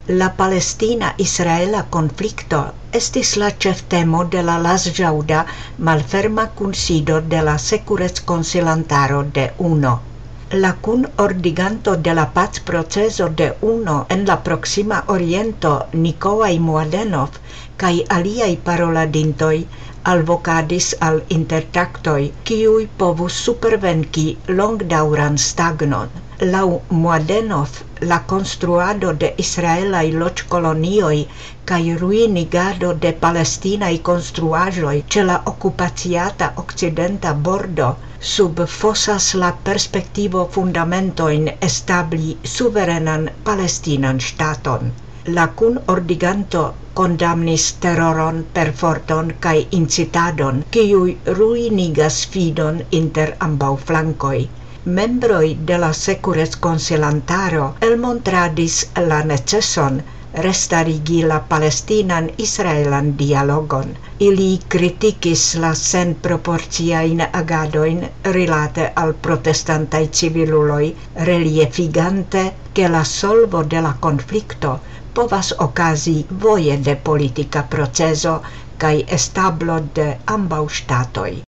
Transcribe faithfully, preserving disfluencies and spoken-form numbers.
La Palestina-Israela konflikto estis la ĉeftemo de la lasĵaŭda malferma kunsido de la Sekureckonsilantaro de UNO. La kunordiganto de la pacproceso de UNO en la Proksima Oriento, Nikolaj Mladenov, kaj aliaj paroladintoj alvokadis al intertaktoj, kiuj povus supervenki longdaŭran stagnon. Laŭ Mladenov, la konstruado de israelaj loĝkolonioj kaj ruinigado de palestinaj konstruaĵoj ĉe la okupaciata okcidenta bordo subfosas la perspektivo fundamentojn establi suverenan palestinan ŝtaton. La kunordiganto kondamnis teroron, perforton kaj incitadon, kiuj ruinigas fidon inter ambaŭ flankoj. Membroj de la Sekureckonsilantaro elmontradis la neceson restarigi la palestinan-israelan dialogon. Ili kritikis la senproporciajn agadojn rilate al protestantaj civiluloj, reliefigante, ke la solvo de la konflikto povas okazi voje de politika proceso kaj establo de ambaŭ ŝtatoj.